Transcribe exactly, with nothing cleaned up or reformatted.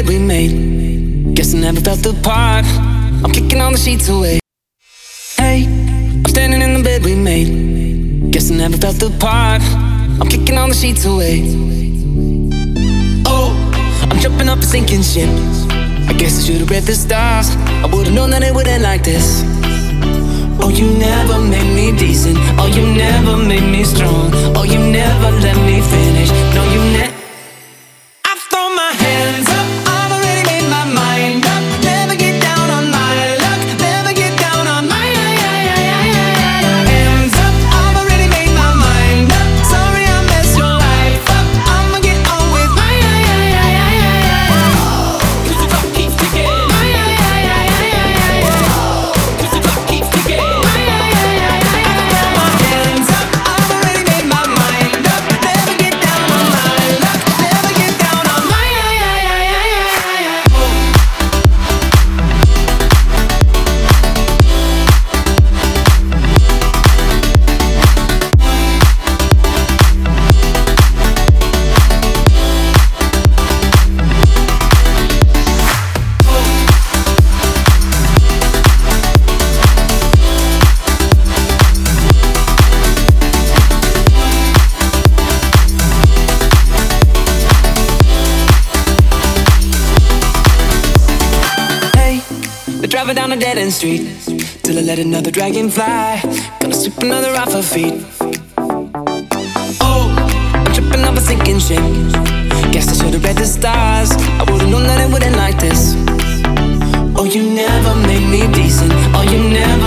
bed we made. Guess I never felt the part. I'm kicking all the sheets away. Hey, I'm standing in the bed we made. Guess I never felt the part. I'm kicking all the sheets away. Oh, I'm jumping up a sinking ship. I guess I should've read the stars. I would've known that it would end like this. Oh, you never made me decent. Oh, you never made me strong. Oh, you never let me finish. No, you never. I've thrown my hands up. I've already made my mind up. Never get down on my luck. Never get down on my hands up. I've already made my mind up. Sorry I messed your life up. I'ma get on with my cause the clock keeps ticking. Cause the clock keeps ticking. Driving down a dead-end street till I let another dragon fly. Gonna sweep another off her feet. Oh, I'm tripping off a sinking ship. Guess I should've read the stars. I would've known that it would end like this. Oh, you never made me decent. Oh, you never